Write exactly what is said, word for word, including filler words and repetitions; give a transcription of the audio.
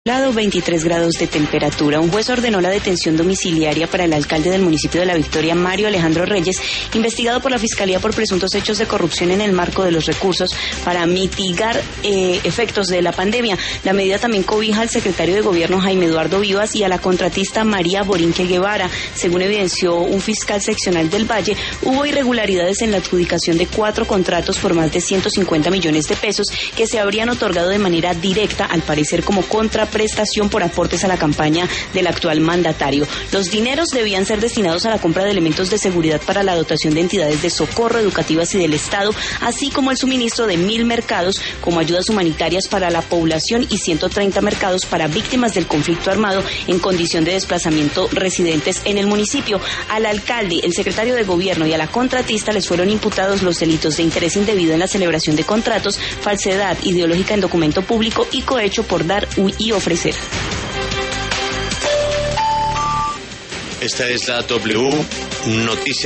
veintitrés grados de temperatura. Un juez ordenó la detención domiciliaria para el alcalde del municipio de La Victoria, Mario Alejandro Reyes, investigado por la Fiscalía por presuntos hechos de corrupción en el marco de los recursos para mitigar eh, efectos de la pandemia. La medida también cobija al secretario de Gobierno Jaime Eduardo Vivas y a la contratista María Borinque Guevara. Según evidenció un fiscal seccional del Valle, hubo irregularidades en la adjudicación de cuatro contratos por más de ciento cincuenta millones de pesos que se habrían otorgado de manera directa, al parecer como contraprestación por aportes a la campaña del actual mandatario. Los dineros debían ser destinados a la compra de elementos de seguridad para la dotación de entidades de socorro educativas y del Estado, así como el suministro de mil mercados como ayudas humanitarias para la población y ciento treinta mercados para víctimas del conflicto armado en condición de desplazamiento residentes en el municipio. Al alcalde, el secretario de Gobierno y a la contratista les fueron imputados los delitos de interés indebido en la celebración de contratos, falsedad ideológica en documento público y cohecho por dar y ofrecer. Esta es la W Noticias.